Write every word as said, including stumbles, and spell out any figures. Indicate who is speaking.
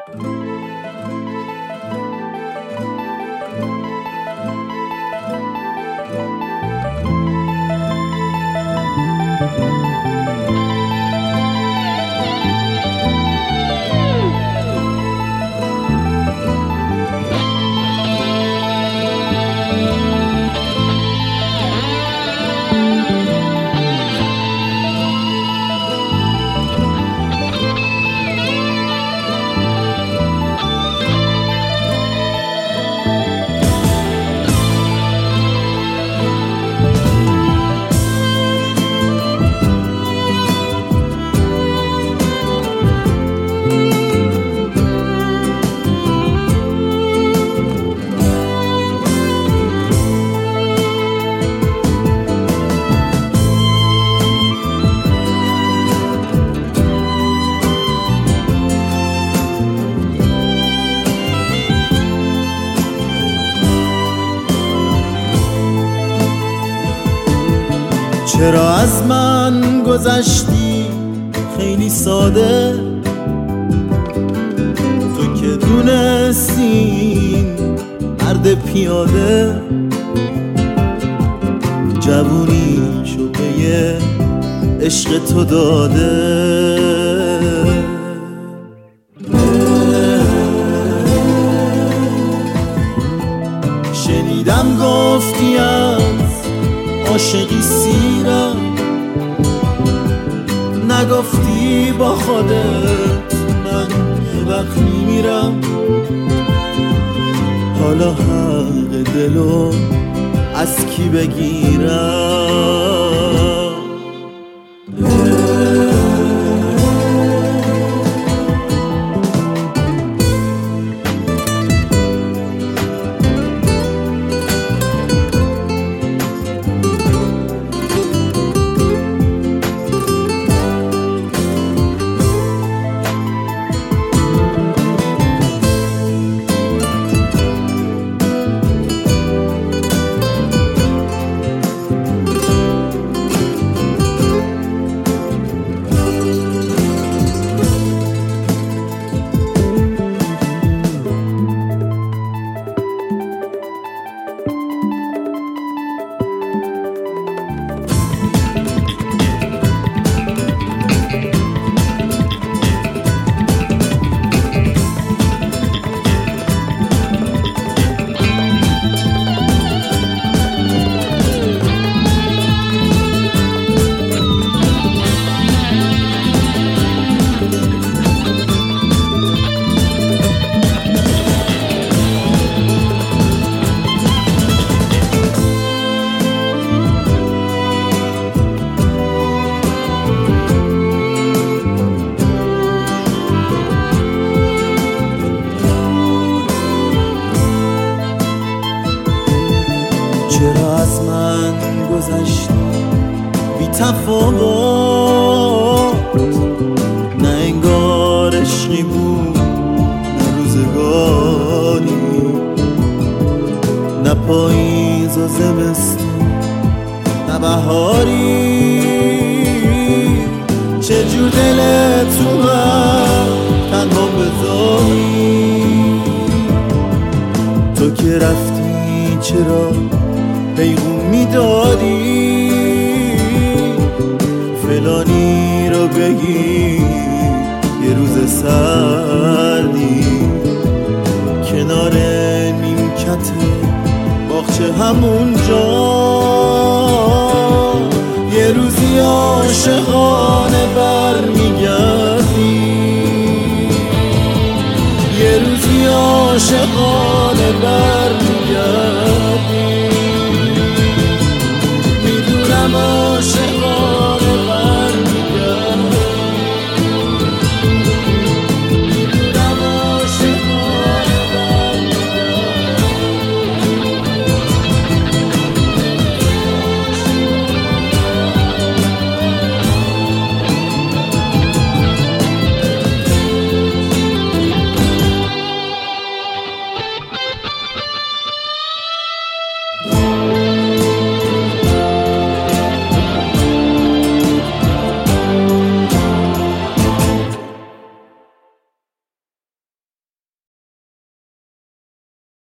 Speaker 1: چرا از من گذشتی خیلی ساده، تو که دونستی مرد پیاده جوونیشو به یه عشق تو داده. شنیدم گفتی از عاشقی سیرم، نگفتی با خودت من یه وقت میمیرم. حالا حق دلو از کی بگیرم؟ چرا از من گذشتی بی تفاوت، نه انگار عشقی بود نه روزگاری، نه پاییز و زمستون نه بهاری. چجور دلت تو من تنها بذاری؟ تو که رفتی چرا پیغون میدادی؟ فلانی رو بگی یه روز سردی کنار نیمکت باغچه همونجا یه روزی عاشقانه برمیگردی، یه روزی عاشقانه برمیگردی.